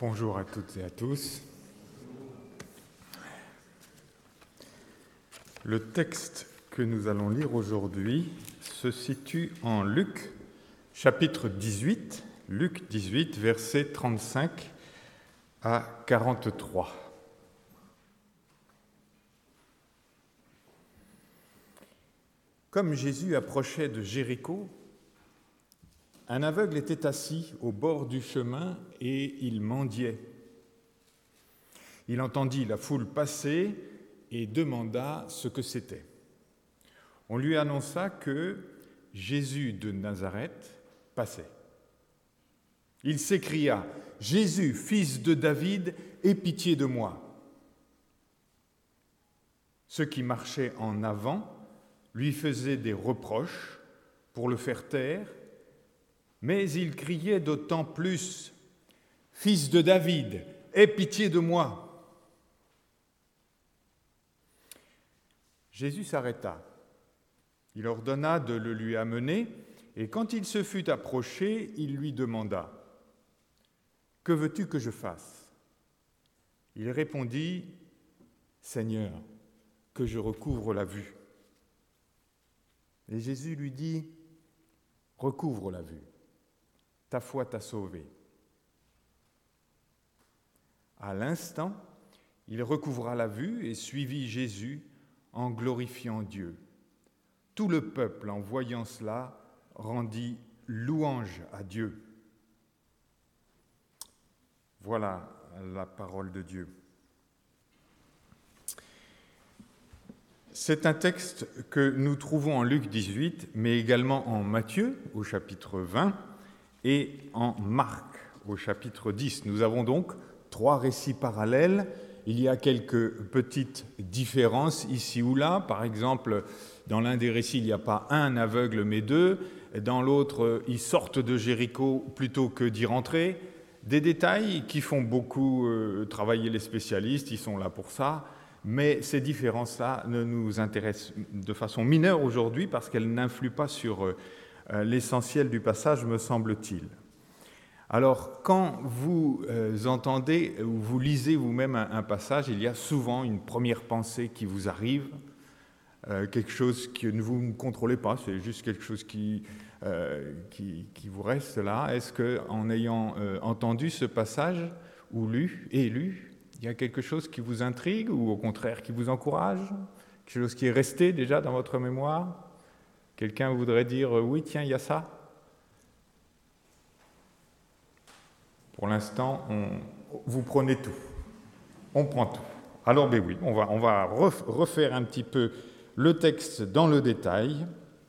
Bonjour à toutes et à tous. Le texte que nous allons lire aujourd'hui se situe en Luc, chapitre 18, Luc 18, versets 35 à 43. Comme Jésus approchait de Jéricho, un aveugle était assis au bord du chemin et il mendiait. Il entendit la foule passer et demanda ce que c'était. On lui annonça que Jésus de Nazareth passait. Il s'écria : « Jésus, fils de David, aie pitié de moi. » Ceux qui marchaient en avant lui faisaient des reproches pour le faire taire, mais il criait d'autant plus : « Fils de David, aie pitié de moi !» Jésus s'arrêta. Il ordonna de le lui amener, et quand il se fut approché, il lui demanda : « Que veux-tu que je fasse ?» Il répondit : « Seigneur, que je recouvre la vue. » Et Jésus lui dit : « Recouvre la vue. Ta foi t'a sauvé. » À l'instant, il recouvra la vue et suivit Jésus en glorifiant Dieu. Tout le peuple, en voyant cela, rendit louange à Dieu. Voilà la parole de Dieu. C'est un texte que nous trouvons en Luc 18, mais également en Matthieu, au chapitre 20, et en Marc, au chapitre 10. Nous avons donc 3 récits parallèles. Il y a quelques petites différences ici ou là. Par exemple, dans l'un des récits, il n'y a pas un aveugle, mais 2. Dans l'autre, ils sortent de Jéricho plutôt que d'y rentrer. Des détails qui font beaucoup travailler les spécialistes, ils sont là pour ça. Mais ces différences-là ne nous intéressent de façon mineure aujourd'hui parce qu'elles n'influent pas sur l'essentiel du passage, me semble-t-il. Alors, quand vous entendez ou vous lisez vous-même un passage, il y a souvent une première pensée qui vous arrive, quelque chose que vous ne contrôlez pas, c'est juste quelque chose qui vous reste là. Est-ce qu'en ayant entendu ce passage ou lu, il y a quelque chose qui vous intrigue ou au contraire qui vous encourage ? Quelque chose qui est resté déjà dans votre mémoire ? Quelqu'un voudrait dire « oui, tiens, il y a ça » ? Pour l'instant, vous prenez tout. On prend tout. Alors, ben oui, on va refaire un petit peu le texte dans le détail,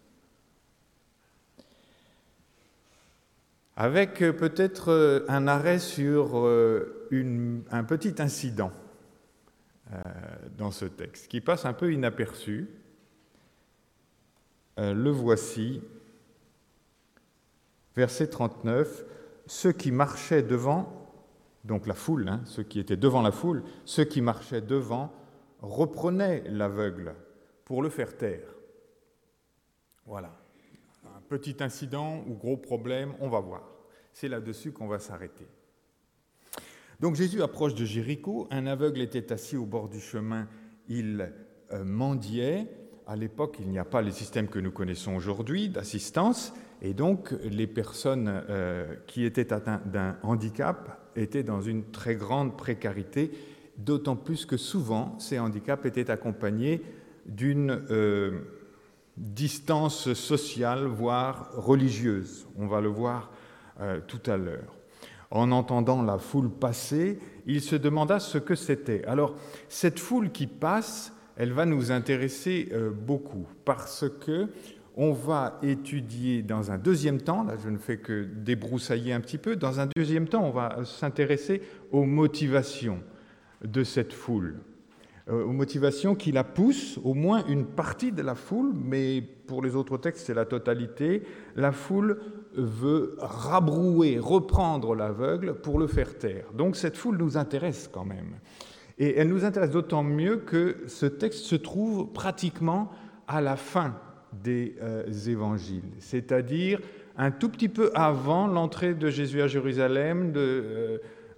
avec peut-être un arrêt sur un petit incident dans ce texte, qui passe un peu inaperçu. Le voici, verset 39. Ceux qui marchaient devant, donc la foule, ceux qui étaient devant la foule, ceux qui marchaient devant reprenaient l'aveugle pour le faire taire. Voilà, un petit incident ou gros problème, on va voir. C'est là-dessus qu'on va s'arrêter. Donc Jésus approche de Jéricho, un aveugle était assis au bord du chemin, il mendiait. À l'époque, il n'y a pas les systèmes que nous connaissons aujourd'hui d'assistance, et donc les personnes qui étaient atteintes d'un handicap étaient dans une très grande précarité, d'autant plus que souvent, ces handicaps étaient accompagnés d'une distance sociale, voire religieuse. On va le voir tout à l'heure. En entendant la foule passer, il se demanda ce que c'était. Alors, cette foule qui passe, elle va nous intéresser beaucoup parce que on va étudier dans un deuxième temps, là je ne fais que débroussailler un petit peu, dans un deuxième temps on va s'intéresser aux motivations de cette foule, aux motivations qui la poussent, au moins une partie de la foule, mais pour les autres textes c'est la totalité, la foule veut rabrouer, reprendre l'aveugle pour le faire taire. Donc cette foule nous intéresse quand même. Et elle nous intéresse d'autant mieux que ce texte se trouve pratiquement à la fin des évangiles, c'est-à-dire un tout petit peu avant l'entrée de Jésus à Jérusalem,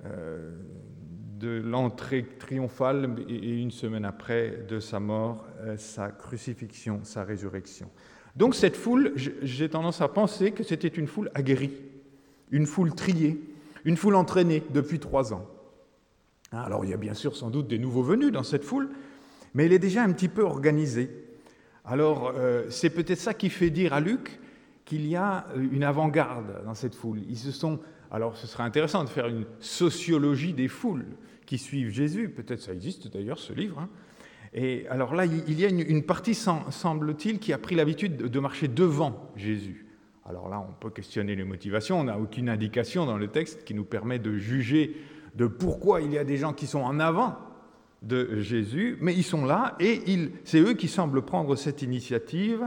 de l'entrée triomphale et une semaine après de sa mort, sa crucifixion, sa résurrection. Donc cette foule, j'ai tendance à penser que c'était une foule aguerrie, une foule triée, une foule entraînée depuis 3 ans. Alors il y a bien sûr sans doute des nouveaux venus dans cette foule, mais elle est déjà un petit peu organisée. Alors c'est peut-être ça qui fait dire à Luc qu'il y a une avant-garde dans cette foule. Alors ce serait intéressant de faire une sociologie des foules qui suivent Jésus, peut-être ça existe d'ailleurs ce livre. Et alors là, il y a une partie, semble-t-il, qui a pris l'habitude de marcher devant Jésus. Alors là, on peut questionner les motivations, on n'a aucune indication dans le texte qui nous permet de juger de pourquoi il y a des gens qui sont en avant de Jésus, mais ils sont là et c'est eux qui semblent prendre cette initiative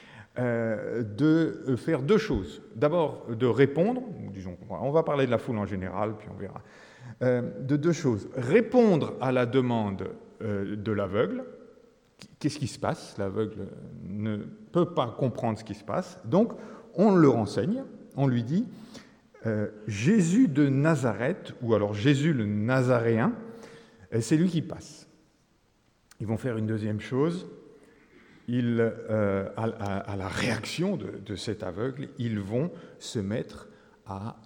de faire 2 choses. D'abord, de répondre, disons, on va parler de la foule en général, puis on verra, de 2 choses. Répondre à la demande de l'aveugle. Qu'est-ce qui se passe? L'aveugle ne peut pas comprendre ce qui se passe. Donc, on le renseigne, on lui dit Jésus de Nazareth, ou alors Jésus le Nazaréen, c'est lui qui passe. Ils vont faire une deuxième chose. À la réaction de cet aveugle, ils vont se mettre à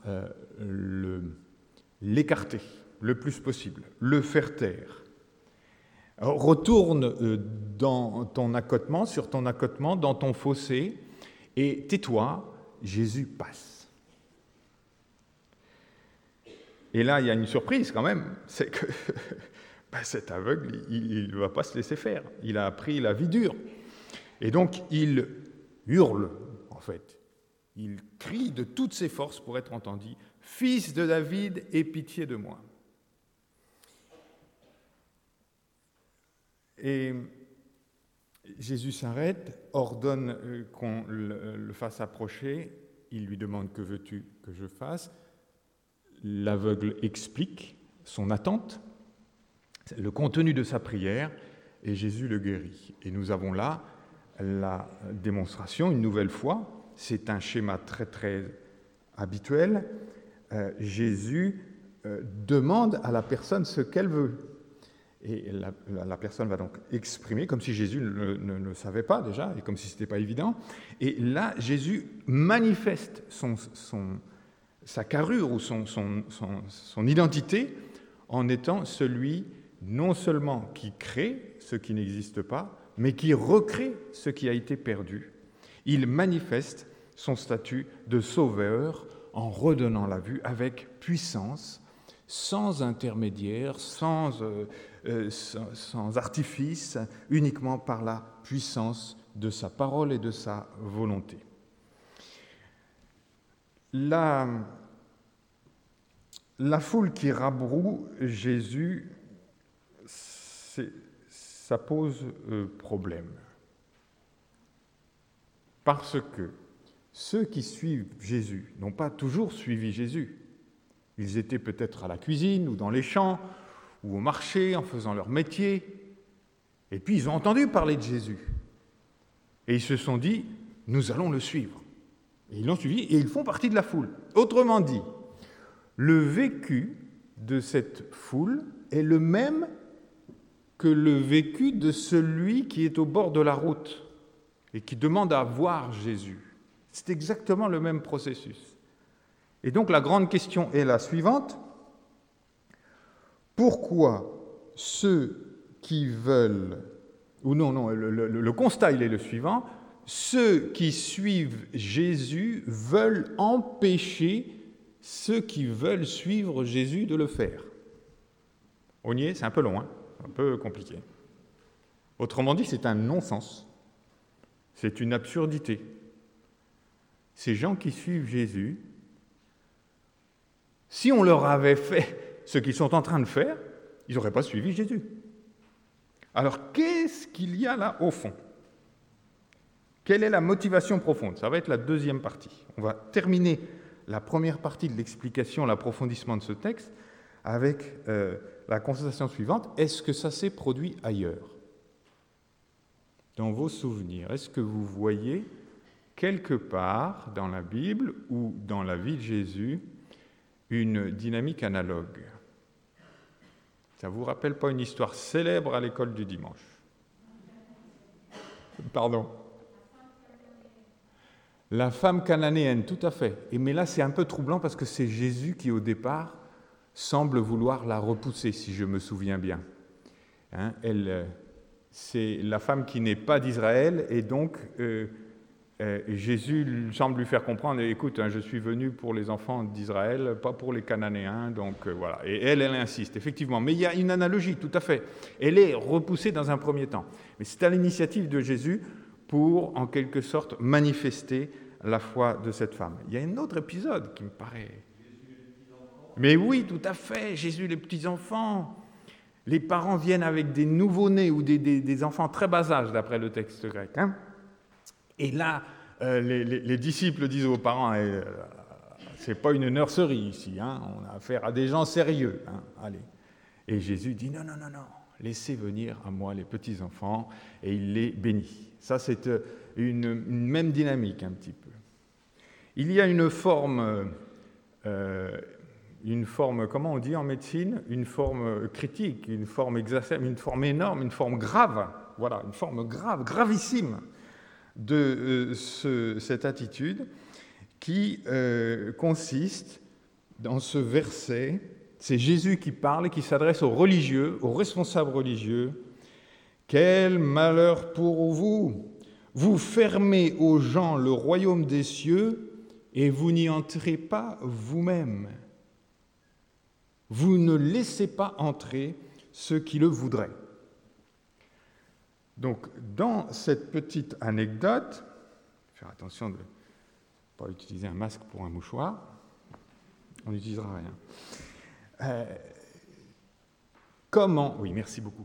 l'écarter le plus possible, le faire taire. Alors, retourne dans ton accotement, sur ton accotement, dans ton fossé, et tais-toi, Jésus passe. Et là, il y a une surprise quand même, c'est que cet aveugle, il ne va pas se laisser faire. Il a appris la vie dure. Et donc, il hurle, en fait. Il crie de toutes ses forces pour être entendu. « Fils de David, aie pitié de moi !» Et Jésus s'arrête, ordonne qu'on le fasse approcher. Il lui demande « Que veux-tu que je fasse ?» L'aveugle explique son attente, le contenu de sa prière, et Jésus le guérit. Et nous avons là la démonstration, une nouvelle fois, c'est un schéma très très habituel. Jésus demande à la personne ce qu'elle veut. Et la personne va donc exprimer, comme si Jésus ne le savait pas déjà, et comme si ce n'était pas évident. Et là, Jésus manifeste sa carrure ou son identité en étant celui non seulement qui crée ce qui n'existe pas, mais qui recrée ce qui a été perdu. Il manifeste son statut de sauveur en redonnant la vue avec puissance, sans intermédiaire, sans artifice, uniquement par la puissance de sa parole et de sa volonté. La foule qui rabroue Jésus, ça pose problème. Parce que ceux qui suivent Jésus n'ont pas toujours suivi Jésus. Ils étaient peut-être à la cuisine ou dans les champs ou au marché en faisant leur métier. Et puis ils ont entendu parler de Jésus. Et ils se sont dit, nous allons le suivre. Et ils l'ont suivi et ils font partie de la foule. Autrement dit, le vécu de cette foule est le même que le vécu de celui qui est au bord de la route et qui demande à voir Jésus. C'est exactement le même processus. Et donc la grande question est la suivante. Pourquoi ceux qui veulent... le constat il est le suivant. Ceux qui suivent Jésus veulent empêcher ceux qui veulent suivre Jésus de le faire. On y est, c'est un peu long, hein, un peu compliqué. Autrement dit, c'est un non-sens. C'est une absurdité. Ces gens qui suivent Jésus, si on leur avait fait ce qu'ils sont en train de faire, ils n'auraient pas suivi Jésus. Alors, qu'est-ce qu'il y a là au fond ? Quelle est la motivation profonde ? Ça va être la deuxième partie. On va terminer la première partie de l'explication, l'approfondissement de ce texte, avec la constatation suivante. Est-ce que ça s'est produit ailleurs ? Dans vos souvenirs, est-ce que vous voyez quelque part dans la Bible ou dans la vie de Jésus une dynamique analogue ? Ça ne vous rappelle pas une histoire célèbre à l'école du dimanche? Pardon? La femme cananéenne, tout à fait. Mais là, c'est un peu troublant parce que c'est Jésus qui, au départ, semble vouloir la repousser, si je me souviens bien. C'est la femme qui n'est pas d'Israël, et donc Jésus semble lui faire comprendre, écoute, je suis venu pour les enfants d'Israël, pas pour les Cananéens, donc voilà. Et elle insiste, effectivement. Mais il y a une analogie, tout à fait. Elle est repoussée dans un premier temps. Mais c'est à l'initiative de Jésus pour, en quelque sorte, manifester la foi de cette femme. Il y a un autre épisode qui me paraît... Mais oui, tout à fait, Jésus, les petits-enfants. Les parents viennent avec des nouveau-nés ou des enfants très bas âge, d'après le texte grec. Et là, les disciples disent aux parents, c'est pas une nurserie ici, on a affaire à des gens sérieux. Allez. Et Jésus dit, non, laissez venir à moi les petits-enfants, et il les bénit. Ça, c'est une même dynamique un petit peu. Il y a une forme, comment on dit en médecine, une forme critique, une forme exacerbée, une forme énorme, une forme grave, voilà, une forme grave, gravissime de cette attitude qui consiste dans ce verset. C'est Jésus qui parle et qui s'adresse aux religieux, aux responsables religieux. « Quel malheur pour vous! Vous fermez aux gens le royaume des cieux et vous n'y entrez pas vous-même. Vous ne laissez pas entrer ceux qui le voudraient. » Donc, dans cette petite anecdote, faire attention de ne pas utiliser un masque pour un mouchoir, on n'utilisera rien. Oui, merci beaucoup.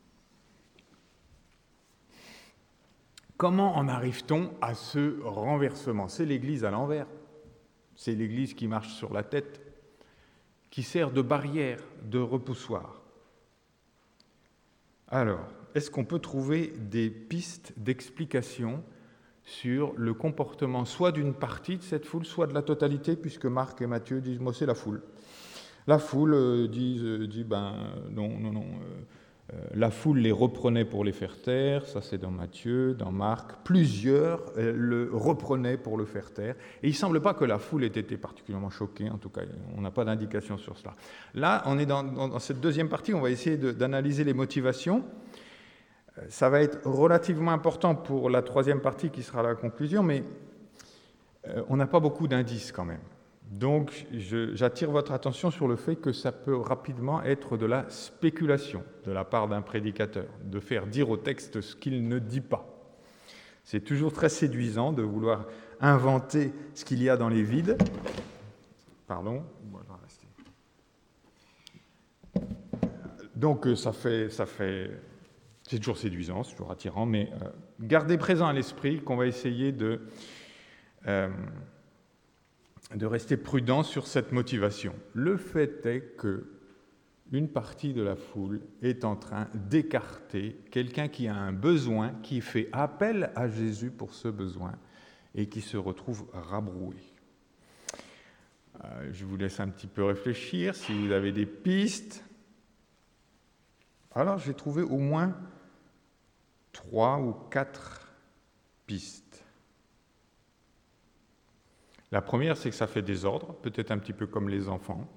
Comment en arrive-t-on à ce renversement? C'est l'Église à l'envers. C'est l'Église qui marche sur la tête, qui sert de barrière, de repoussoir. Alors, est-ce qu'on peut trouver des pistes d'explication sur le comportement soit d'une partie de cette foule, soit de la totalité, puisque Marc et Matthieu disent « moi, c'est la foule ». La foule dit non. La foule les reprenait pour les faire taire, ça c'est dans Matthieu, dans Marc. Plusieurs le reprenaient pour le faire taire. Et il ne semble pas que la foule ait été particulièrement choquée, en tout cas, on n'a pas d'indication sur cela. Là, on est dans cette deuxième partie, on va essayer d'analyser les motivations. Ça va être relativement important pour la troisième partie qui sera la conclusion, mais on n'a pas beaucoup d'indices quand même. Donc, j'attire votre attention sur le fait que ça peut rapidement être de la spéculation de la part d'un prédicateur, de faire dire au texte ce qu'il ne dit pas. C'est toujours très séduisant de vouloir inventer ce qu'il y a dans les vides. Pardon, moi je vais rester. Donc, ça fait, c'est toujours séduisant, c'est toujours attirant, mais gardez présent à l'esprit qu'on va essayer de rester prudent sur cette motivation. Le fait est qu'une partie de la foule est en train d'écarter quelqu'un qui a un besoin, qui fait appel à Jésus pour ce besoin et qui se retrouve rabroué. Je vous laisse un petit peu réfléchir, si vous avez des pistes. Alors, j'ai trouvé au moins 3 ou 4 pistes. La première, c'est que ça fait désordre, peut-être un petit peu comme les enfants,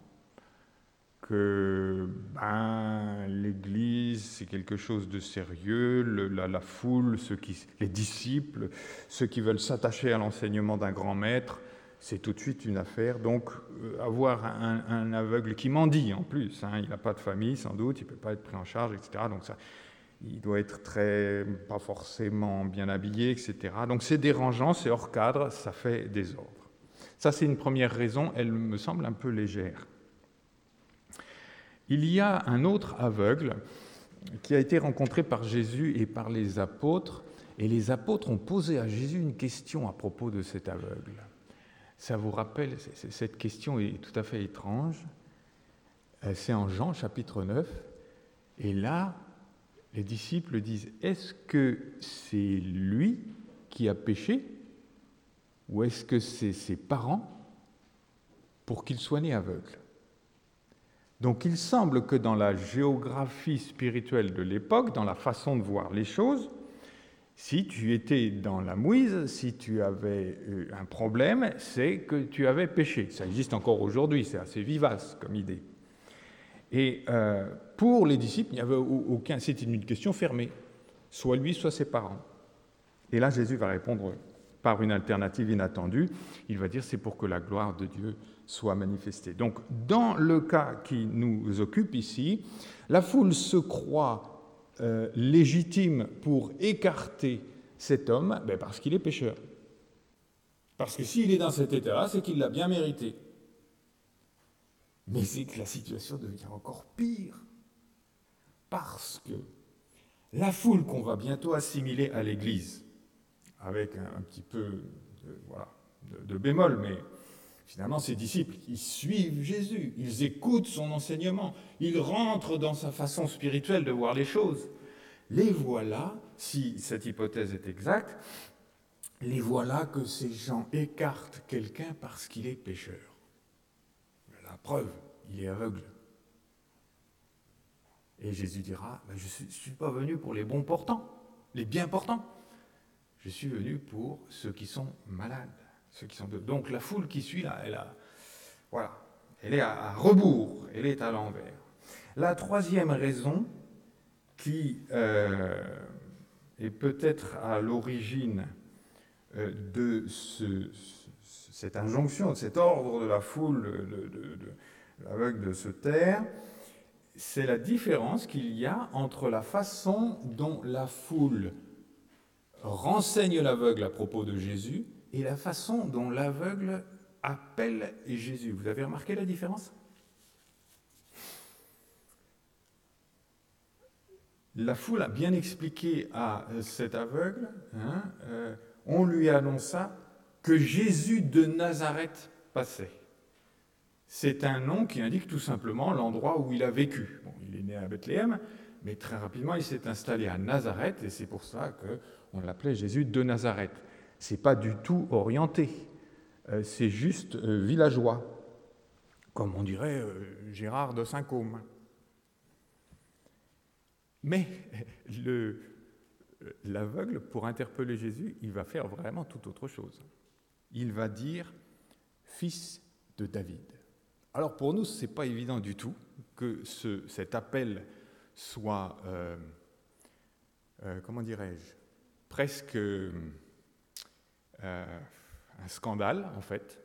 que l'Église, c'est quelque chose de sérieux, la foule, les disciples, ceux qui veulent s'attacher à l'enseignement d'un grand maître, c'est tout de suite une affaire. Donc, avoir un aveugle qui mendie en plus, il n'a pas de famille sans doute, il ne peut pas être pris en charge, etc. Donc ça, il doit être pas forcément bien habillé, etc. Donc c'est dérangeant, c'est hors cadre, ça fait désordre. Ça, c'est une première raison, elle me semble un peu légère. Il y a un autre aveugle qui a été rencontré par Jésus et par les apôtres, et les apôtres ont posé à Jésus une question à propos de cet aveugle. Ça vous rappelle, cette question est tout à fait étrange, c'est en Jean chapitre 9, et là, les disciples disent « Est-ce que c'est lui qui a péché ? Ou est-ce que c'est ses parents pour qu'il soit né aveugle ?» Donc il semble que dans la géographie spirituelle de l'époque, dans la façon de voir les choses, si tu étais dans la mouise, si tu avais un problème, c'est que tu avais péché. Ça existe encore aujourd'hui, c'est assez vivace comme idée. Et pour les disciples, il n'y avait aucun, c'était une question fermée, soit lui, soit ses parents. Et là, Jésus va répondre par une alternative inattendue. Il va dire, c'est pour que la gloire de Dieu soit manifestée. Donc, dans le cas qui nous occupe ici, la foule se croit légitime pour écarter cet homme, parce qu'il est pécheur. Parce que s'il est dans cet état-là, c'est qu'il l'a bien mérité. Mais c'est que la situation devient encore pire. Parce que la foule qu'on va bientôt assimiler à l'Église, avec un petit peu de bémol, mais finalement ces disciples, ils suivent Jésus, ils écoutent son enseignement, ils rentrent dans sa façon spirituelle de voir les choses. Les voilà, si cette hypothèse est exacte, les voilà que ces gens écartent quelqu'un parce qu'il est pécheur. La preuve, il est aveugle. Et Jésus dira, je ne suis pas venu pour les bons portants, les bien portants. Je suis venu pour ceux qui sont malades. Donc la foule qui suit là, elle est à rebours, elle est à l'envers. La troisième raison qui est peut-être à l'origine de cette injonction, de cet ordre de la foule, de l'aveugle de se taire, c'est la différence qu'il y a entre la façon dont la foule renseigne l'aveugle à propos de Jésus et la façon dont l'aveugle appelle Jésus. Vous avez remarqué la différence ? La foule a bien expliqué à cet aveugle, on lui annonça que Jésus de Nazareth passait. C'est un nom qui indique tout simplement l'endroit où il a vécu. Bon, il est né à Bethléem, mais très rapidement il s'est installé à Nazareth, et c'est pour ça qu'on l'appelait Jésus de Nazareth. Ce n'est pas du tout orienté, c'est juste villageois, comme on dirait Gérard de Saint-Côme. Mais l'aveugle, pour interpeller Jésus, il va faire vraiment tout autre chose. Il va dire « Fils de David ». Alors pour nous, ce n'est pas évident du tout que cet appel soit, comment dirais-je, presque un scandale, en fait,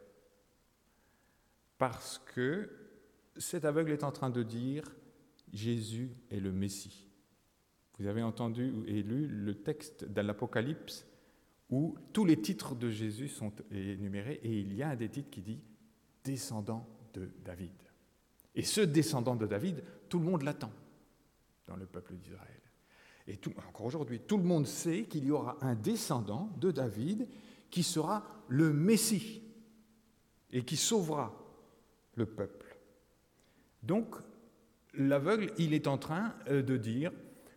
parce que cet aveugle est en train de dire « Jésus est le Messie ». Vous avez entendu et lu le texte de l'Apocalypse où tous les titres de Jésus sont énumérés, et il y a un des titres qui dit « descendant de David ». Et ce descendant de David, tout le monde l'attend dans le peuple d'Israël. Et encore aujourd'hui, tout le monde sait qu'il y aura un descendant de David qui sera le Messie et qui sauvera le peuple. Donc, l'aveugle, il est en train de dire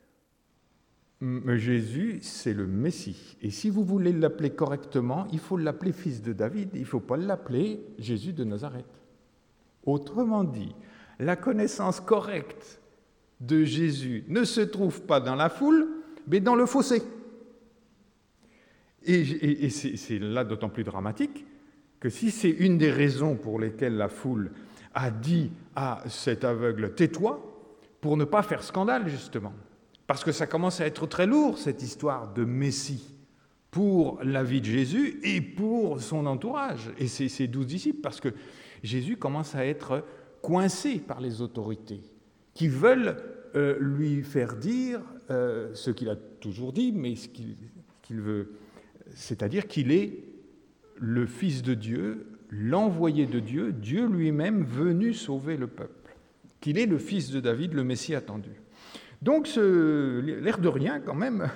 Jésus, c'est le Messie. Et si vous voulez l'appeler correctement, il faut l'appeler fils de David, il ne faut pas l'appeler Jésus de Nazareth. Autrement dit, la connaissance correcte de Jésus ne se trouve pas dans la foule, mais dans le fossé. Et c'est là d'autant plus dramatique que si c'est une des raisons pour lesquelles la foule a dit à cet aveugle « tais-toi », pour ne pas faire scandale, justement. Parce que ça commence à être très lourd, cette histoire de Messie, pour la vie de Jésus et pour son entourage, et ses 12 disciples, parce que Jésus commence à être coincé par les autorités, qui veulent lui faire dire ce qu'il a toujours dit, mais ce qu'il veut, c'est-à-dire qu'il est le Fils de Dieu, l'envoyé de Dieu, Dieu lui-même venu sauver le peuple, qu'il est le Fils de David, le Messie attendu. Donc, l'air de rien, quand même,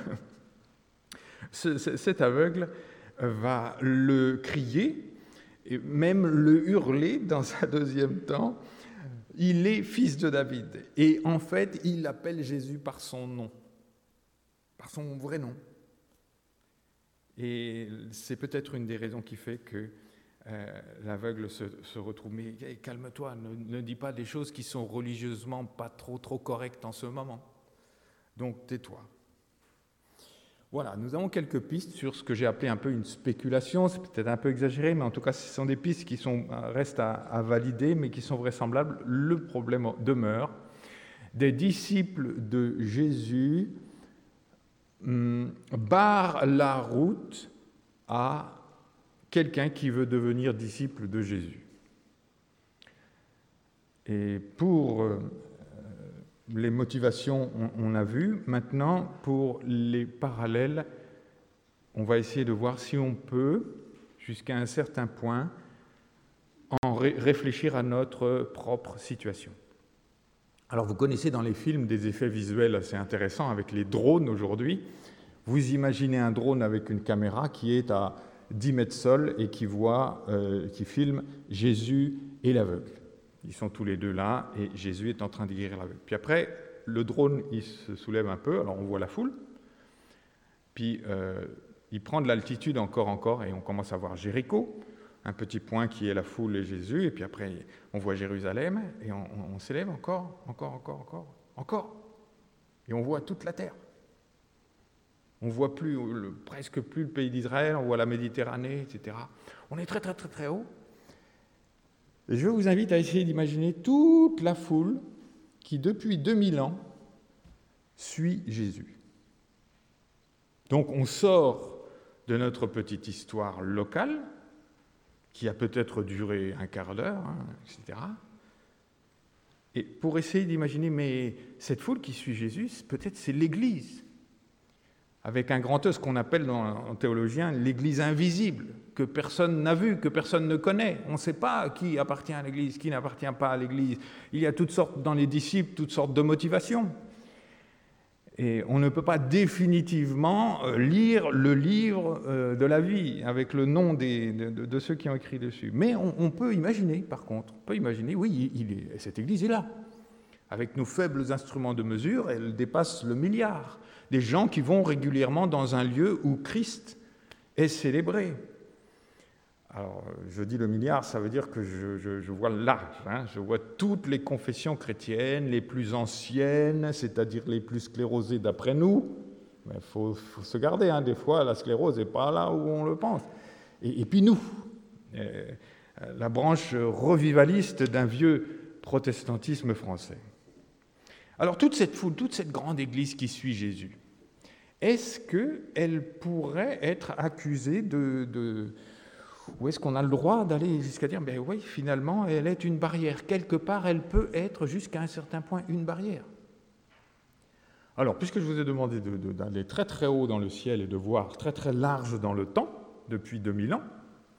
cet aveugle va le crier, et même le hurler dans un deuxième temps. Il est fils de David. Et en fait, il appelle Jésus par son nom, par son vrai nom. Et c'est peut-être une des raisons qui fait que L'aveugle se retrouve, mais calme-toi, ne dis pas des choses qui sont religieusement pas trop correctes en ce moment. Donc tais-toi. Voilà, nous avons quelques pistes sur ce que j'ai appelé un peu une spéculation, c'est peut-être un peu exagéré, mais en tout cas ce sont des pistes qui restent à valider, mais qui sont vraisemblables. Le problème demeure. Des disciples de Jésus barrent la route à quelqu'un qui veut devenir disciple de Jésus. Et pour les motivations, on a vu. Maintenant, pour les parallèles, on va essayer de voir si on peut, jusqu'à un certain point, réfléchir à notre propre situation. Alors, vous connaissez dans les films des effets visuels assez intéressants avec les drones aujourd'hui. Vous imaginez un drone avec une caméra qui est à 10 mètres sol et qui filme Jésus et l'aveugle. Ils sont tous les deux là et Jésus est en train de guérir l'aveugle. Puis après, le drone, il se soulève un peu, alors on voit la foule. Puis il prend de l'altitude encore et on commence à voir Jéricho, un petit point qui est la foule et Jésus. Et puis après, on voit Jérusalem et on s'élève encore. Et on voit toute la terre. On ne voit presque plus le pays d'Israël, on voit la Méditerranée, etc. On est très haut. Et je vous invite à essayer d'imaginer toute la foule qui, depuis 2000 ans, suit Jésus. Donc on sort de notre petite histoire locale, qui a peut-être duré un quart d'heure, etc. Et pour essayer d'imaginer, mais cette foule qui suit Jésus, peut-être c'est l'Église, avec un grand E, ce qu'on appelle en théologien l'Église invisible, que personne n'a vue, que personne ne connaît. On ne sait pas qui appartient à l'Église, qui n'appartient pas à l'Église. Il y a toutes sortes, dans les disciples, toutes sortes de motivations. Et on ne peut pas définitivement lire le livre de la vie avec le nom de ceux qui ont écrit dessus. Mais on peut imaginer, par contre, oui, cette Église est là. Avec nos faibles instruments de mesure, elle dépasse le milliard. Des gens qui vont régulièrement dans un lieu où Christ est célébré. Alors, je dis le milliard, ça veut dire que je vois large. Je vois toutes les confessions chrétiennes, les plus anciennes, c'est-à-dire les plus sclérosées d'après nous. Mais il faut se garder, des fois, la sclérose n'est pas là où on le pense. Et puis nous, la branche revivaliste d'un vieux protestantisme français. Alors, toute cette foule, toute cette grande église qui suit Jésus, est-ce qu'elle pourrait être accusée ou est-ce qu'on a le droit d'aller jusqu'à dire, oui, finalement, elle est une barrière. Quelque part, elle peut être jusqu'à un certain point une barrière. Alors, puisque je vous ai demandé d'aller très haut dans le ciel et de voir très large dans le temps, depuis 2000 ans,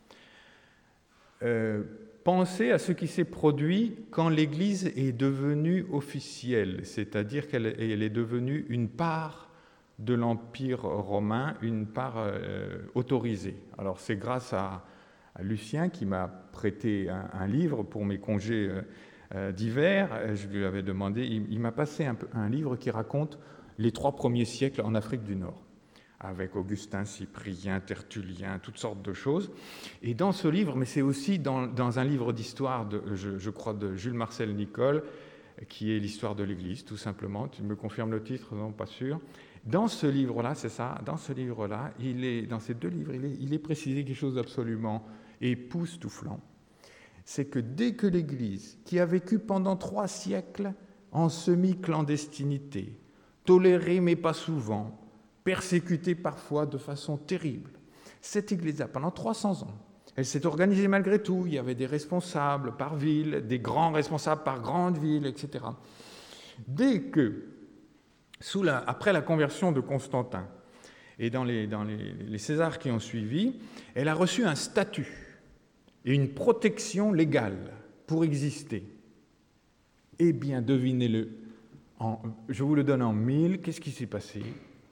pensez à ce qui s'est produit quand l'Église est devenue officielle, c'est-à-dire qu'elle est devenue une part de l'Empire romain, une part autorisée. Alors c'est grâce à Lucien qui m'a prêté un livre pour mes congés d'hiver. Je lui avais demandé, il m'a passé un livre qui raconte les 3 premiers siècles en Afrique du Nord, avec Augustin, Cyprien, Tertullien, toutes sortes de choses. Et dans ce livre, mais c'est aussi dans un livre d'histoire, je crois, de Jules Marcel Nicolle, qui est l'histoire de l'Église, tout simplement. Tu me confirmes le titre? Non, pas sûr. Dans ce livre-là, c'est ça, dans ce livre-là, dans ces 2 livres, il est précisé quelque chose d'absolument époustouflant. C'est que dès que l'Église, qui a vécu pendant 3 siècles en semi-clandestinité, tolérée mais pas souvent, persécutée parfois de façon terrible, cette Église-là, pendant 300 ans, elle s'est organisée malgré tout. Il y avait des responsables par ville, des grands responsables par grande ville, etc. Dès que, après la conversion de Constantin et dans les Césars qui ont suivi, elle a reçu un statut et une protection légale pour exister. Eh bien, devinez-le, je vous le donne en 1000, qu'est-ce qui s'est passé ?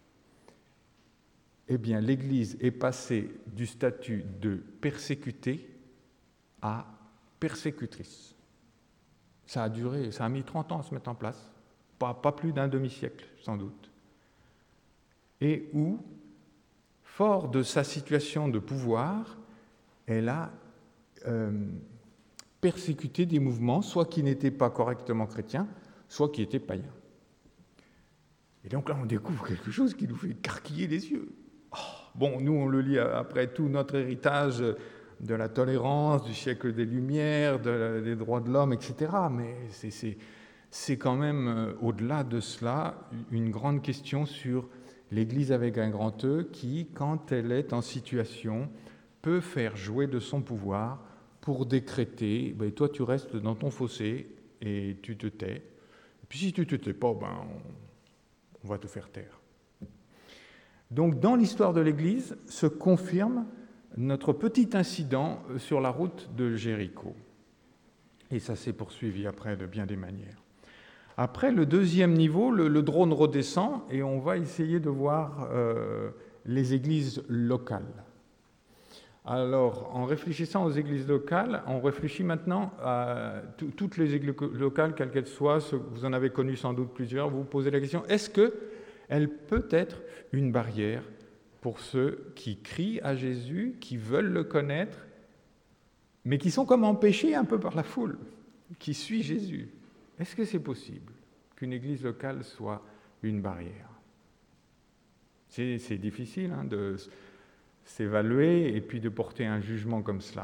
Eh bien, l'Église est passée du statut de persécutée à persécutrice. Ça a mis 30 ans à se mettre en place, pas plus d'un demi-siècle, sans doute. Et où, fort de sa situation de pouvoir, elle a persécuter des mouvements, soit qui n'étaient pas correctement chrétiens, soit qui étaient païens. Et donc là, on découvre quelque chose qui nous fait écarquiller les yeux. Bon, nous, on le lit après tout notre héritage de la tolérance, du siècle des Lumières, des droits de l'homme, etc. Mais c'est quand même, au-delà de cela, une grande question sur l'Église avec un grand E qui, quand elle est en situation, peut faire jouer de son pouvoir pour décréter, toi tu restes dans ton fossé et tu te tais. Et puis si tu te tais pas, on va te faire taire. Donc dans l'histoire de l'Église se confirme notre petit incident sur la route de Jéricho. Et ça s'est poursuivi après de bien des manières. Après, le deuxième niveau, le drone redescend et on va essayer de voir les églises locales. Alors, en réfléchissant aux églises locales, on réfléchit maintenant à toutes les églises locales, quelles qu'elles soient, vous en avez connu sans doute plusieurs, vous vous posez la question, est-ce qu'elle peut être une barrière pour ceux qui crient à Jésus, qui veulent le connaître, mais qui sont comme empêchés un peu par la foule, qui suit Jésus? Est-ce que c'est possible qu'une église locale soit une barrière? C'est difficile de s'évaluer et puis de porter un jugement comme cela.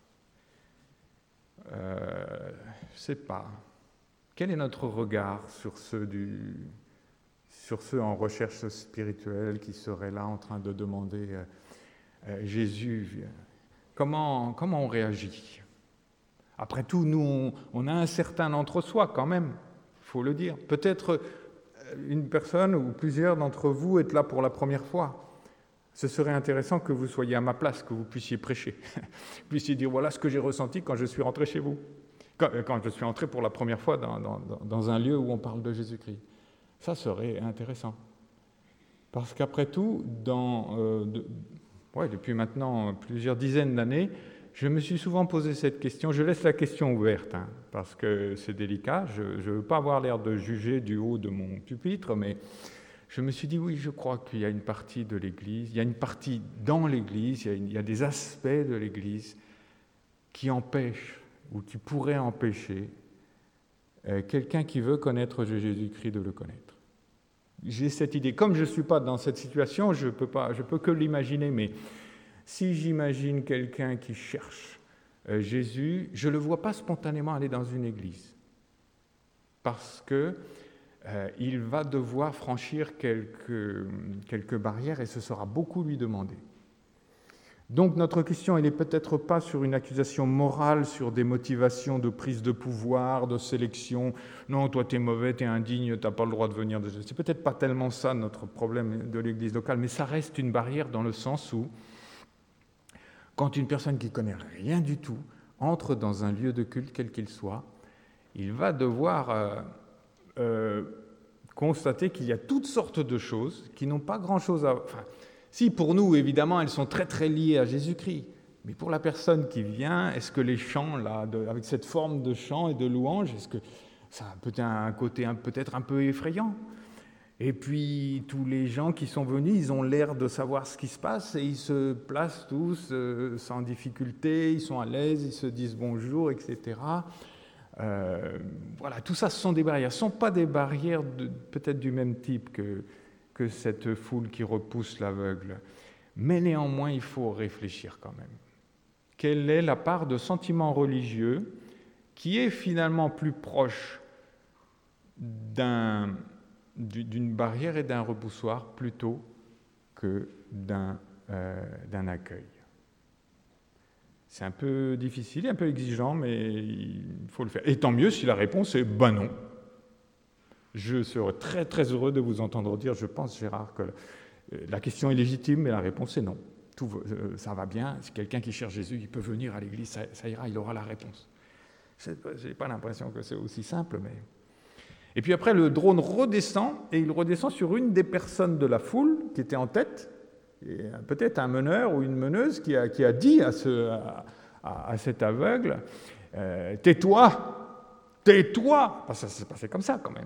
Je ne sais pas. Quel est notre regard sur ceux en recherche spirituelle qui seraient là en train de demander Jésus, comment on réagit? Après tout, nous, on a un certain entre-soi quand même, il faut le dire. Peut-être une personne ou plusieurs d'entre vous êtes là pour la première fois. Ce serait intéressant que vous soyez à ma place, que vous puissiez prêcher. Vous puissiez dire, voilà ce que j'ai ressenti quand je suis rentré chez vous. Quand je suis entré pour la première fois dans un lieu où on parle de Jésus-Christ. Ça serait intéressant. Parce qu'après tout, depuis maintenant plusieurs dizaines d'années, je me suis souvent posé cette question. Je laisse la question ouverte, parce que c'est délicat. Je ne veux pas avoir l'air de juger du haut de mon pupitre, mais je me suis dit, oui, je crois qu'il y a une partie de l'Église, il y a une partie dans l'Église, il y a des aspects de l'Église qui empêchent, ou qui pourraient empêcher, quelqu'un qui veut connaître Jésus-Christ de le connaître. J'ai cette idée. Comme je ne suis pas dans cette situation, je peux que l'imaginer, mais si j'imagine quelqu'un qui cherche Jésus, je ne le vois pas spontanément aller dans une église, parce qu'il va devoir franchir quelques barrières et ce sera beaucoup lui demander. Donc notre question, elle n'est peut-être pas sur une accusation morale, sur des motivations de prise de pouvoir, de sélection. Non, toi t'es mauvais, t'es indigne, t'as pas le droit de venir. C'est peut-être pas tellement ça notre problème de l'église locale, mais ça reste une barrière dans le sens où, quand une personne qui ne connaît rien du tout entre dans un lieu de culte, quel qu'il soit, il va devoir constater qu'il y a toutes sortes de choses qui n'ont pas grand-chose à... Si, pour nous, évidemment, elles sont très très liées à Jésus-Christ. Mais pour la personne qui vient, est-ce que les chants, là, avec cette forme de chant et de louange, est-ce que ça a peut-être un côté peut-être un peu effrayant? Et puis, tous les gens qui sont venus, ils ont l'air de savoir ce qui se passe et ils se placent tous sans difficulté, ils sont à l'aise, ils se disent bonjour, etc. Voilà, tout ça, ce sont des barrières. Ce ne sont pas des barrières peut-être du même type que cette foule qui repousse l'aveugle. Mais néanmoins, il faut réfléchir quand même. Quelle est la part de sentiment religieux qui est finalement plus proche d'une barrière et d'un repoussoir plutôt que d'un accueil? C'est un peu difficile, un peu exigeant, mais il faut le faire. Et tant mieux si la réponse est « ben non ». Je serais très très heureux de vous entendre dire, je pense Gérard, que la question est légitime, mais la réponse est non. Ça va bien, si quelqu'un qui cherche Jésus, il peut venir à l'église, ça ira, il aura la réponse. Je n'ai pas l'impression que c'est aussi simple, mais... Et puis après, le drone redescend, et il redescend sur une des personnes de la foule qui était en tête, et peut-être un meneur ou une meneuse qui a dit à cet aveugle, tais-toi, tais-toi, parce que ça s'est passé comme ça quand même.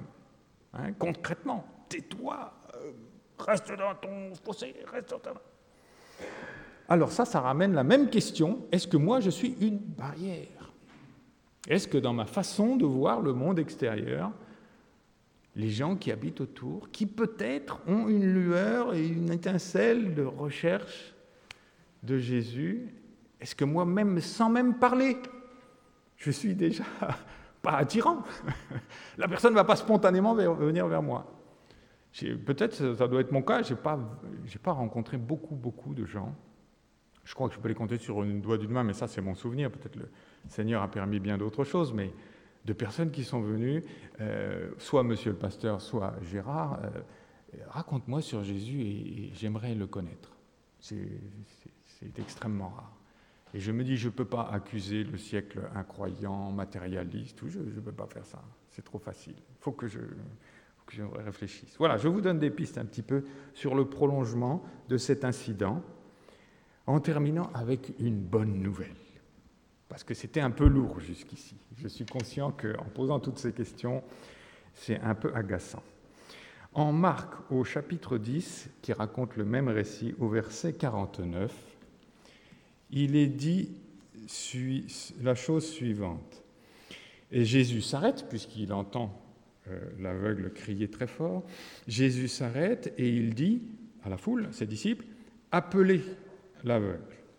Concrètement, tais-toi, reste dans ton fossé, reste dans ta... Alors ça ramène la même question. Est-ce que moi, je suis une barrière? Est-ce que dans ma façon de voir le monde extérieur, les gens qui habitent autour, qui peut-être ont une lueur et une étincelle de recherche de Jésus, est-ce que moi-même, sans même parler, je suis déjà pas attirant? La personne ne va pas spontanément venir vers moi. Peut-être ça doit être mon cas, je n'ai pas rencontré beaucoup de gens. Je crois que je peux les compter sur une doigt d'une main, mais ça c'est mon souvenir. Peut-être le Seigneur a permis bien d'autres choses, mais de personnes qui sont venues, soit Monsieur le pasteur, soit Gérard, raconte-moi sur Jésus et j'aimerais le connaître. C'est extrêmement rare. Et je me dis, je ne peux pas accuser le siècle incroyant, matérialiste, je ne peux pas faire ça, c'est trop facile. Il faut que je réfléchisse. Voilà, je vous donne des pistes un petit peu sur le prolongement de cet incident, en terminant avec une bonne nouvelle. Parce que c'était un peu lourd jusqu'ici. Je suis conscient qu'en posant toutes ces questions, c'est un peu agaçant. En Marc, au chapitre 10, qui raconte le même récit, au verset 49, il est dit la chose suivante. Et Jésus s'arrête, puisqu'il entend l'aveugle crier très fort. Jésus s'arrête et il dit à la foule, ses disciples, « Appelez l'aveugle. »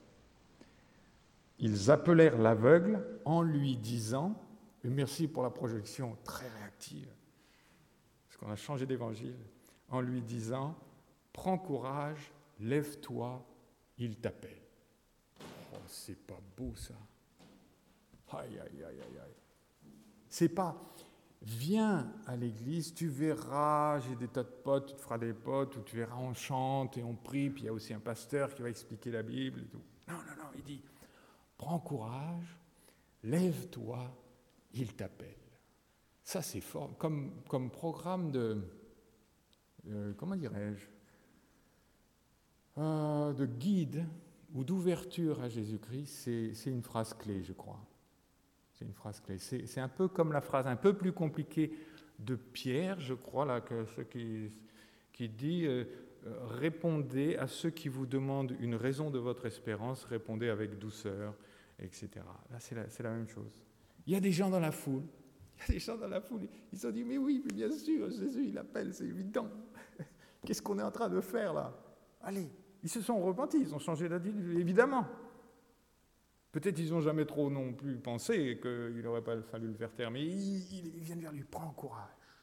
Ils appelèrent l'aveugle en lui disant, et merci pour la projection très réactive, parce qu'on a changé d'évangile, en lui disant, « Prends courage, lève-toi, il t'appelle. » Oh, c'est pas beau ça. Aïe. C'est pas, viens à l'église, tu verras, j'ai des tas de potes, tu te feras des potes, ou tu verras, on chante et on prie, puis il y a aussi un pasteur qui va expliquer la Bible et tout. Non, il dit, prends courage, lève-toi, il t'appelle. Ça, c'est fort, comme programme de, comment dirais-je, de guide ou d'ouverture à Jésus-Christ, c'est une phrase clé, je crois. C'est une phrase clé. C'est un peu comme la phrase un peu plus compliquée de Pierre, je crois, là, qui dit répondez à ceux qui vous demandent une raison de votre espérance, répondez avec douceur, etc. Là, c'est la même chose. Il y a des gens dans la foule. Ils se sont dit, mais oui, mais bien sûr, Jésus, il appelle, c'est évident. Qu'est-ce qu'on est en train de faire, là? Allez, ils se sont repentis, ils ont changé d'avis, évidemment. Peut-être ils n'ont jamais trop non plus pensé qu'il n'aurait pas fallu le faire taire, mais ils viennent vers lui, prends courage.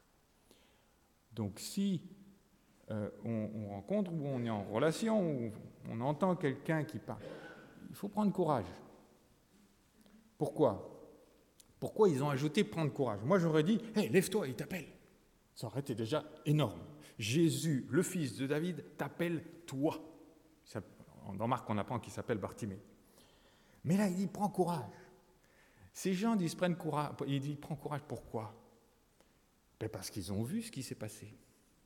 Donc si on rencontre ou on est en relation, ou on entend quelqu'un qui parle, il faut prendre courage. Pourquoi ils ont ajouté prendre courage? Moi j'aurais dit, hey, lève-toi, il t'appelle. Ça aurait été déjà énorme. Jésus, le fils de David, t'appelle toi. Dans Marc, on apprend qu'il s'appelle Bartimée. Mais là, il dit, prends courage. Ces gens disent, prends courage. Il dit, prends courage, pourquoi? Parce qu'ils ont vu ce qui s'est passé.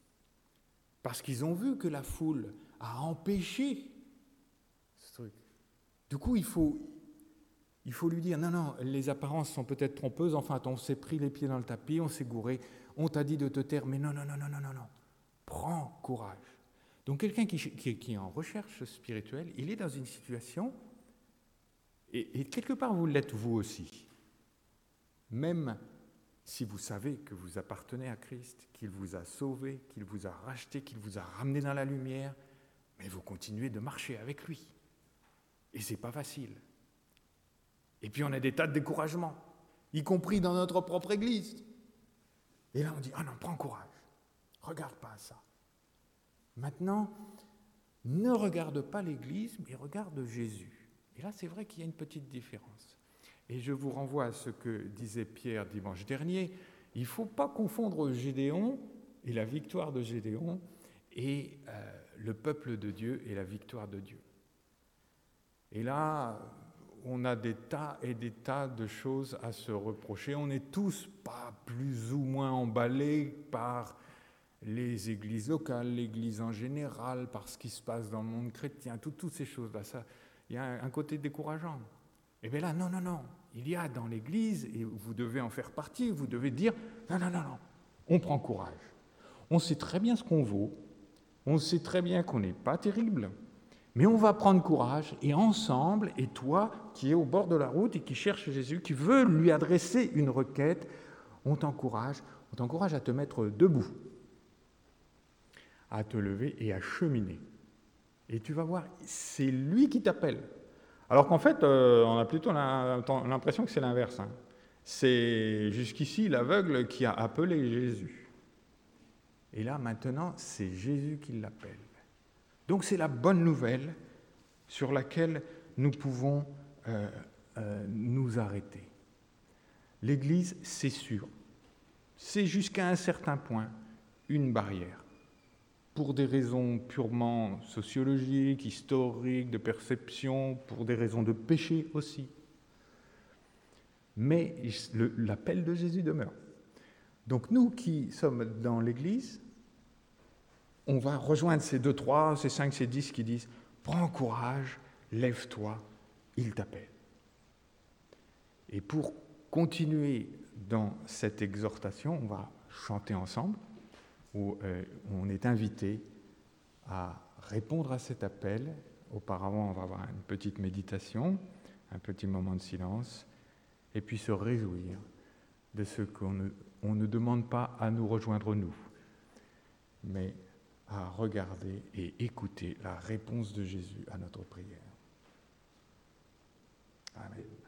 Parce qu'ils ont vu que la foule a empêché ce truc. Du coup, il faut lui dire, non, les apparences sont peut-être trompeuses, enfin, on s'est pris les pieds dans le tapis, on s'est gouré, on t'a dit de te taire, mais non, prends courage. Donc quelqu'un qui est en recherche spirituelle, il est dans une situation, et quelque part vous l'êtes vous aussi, même si vous savez que vous appartenez à Christ, qu'il vous a sauvé, qu'il vous a racheté, qu'il vous a ramené dans la lumière, mais vous continuez de marcher avec lui. Et c'est pas facile. Et puis on a des tas de découragements, y compris dans notre propre Église. Et là on dit, non, prends courage, regarde pas à ça. Maintenant, ne regarde pas l'Église, mais regarde Jésus. Et là, c'est vrai qu'il y a une petite différence. Et je vous renvoie à ce que disait Pierre dimanche dernier. Il ne faut pas confondre Gédéon et la victoire de Gédéon et le peuple de Dieu et la victoire de Dieu. Et là, on a des tas et des tas de choses à se reprocher. On n'est tous pas plus ou moins emballés par les églises locales, l'église en général, par ce qui se passe dans le monde chrétien, toutes ces choses-là. Il y a un côté décourageant. Et bien là, non. Il y a dans l'église, et vous devez en faire partie, vous devez dire, non, on prend courage. On sait très bien ce qu'on vaut, on sait très bien qu'on n'est pas terrible, Mais on va prendre courage et ensemble, et toi qui es au bord de la route et qui cherche Jésus, qui veut lui adresser une requête, on t'encourage à te mettre debout, à te lever et à cheminer. Et tu vas voir, c'est lui qui t'appelle. Alors qu'en fait, on a plutôt l'impression que c'est l'inverse. C'est jusqu'ici l'aveugle qui a appelé Jésus. Et là, maintenant, c'est Jésus qui l'appelle. Donc c'est la bonne nouvelle sur laquelle nous pouvons nous arrêter. L'Église, c'est sûr, c'est jusqu'à un certain point une barrière. Pour des raisons purement sociologiques, historiques, de perception, pour des raisons de péché aussi. Mais l'appel de Jésus demeure. Donc nous qui sommes dans l'Église, on va rejoindre ces 2, 3, ces 5, ces 10 qui disent « Prends courage, lève-toi, il t'appelle ». Et pour continuer dans cette exhortation, on va chanter ensemble, où on est invité à répondre à cet appel. Auparavant, on va avoir une petite méditation, un petit moment de silence, et puis se réjouir de ce qu'on ne demande pas à nous rejoindre nous, mais à regarder et écouter la réponse de Jésus à notre prière. Amen.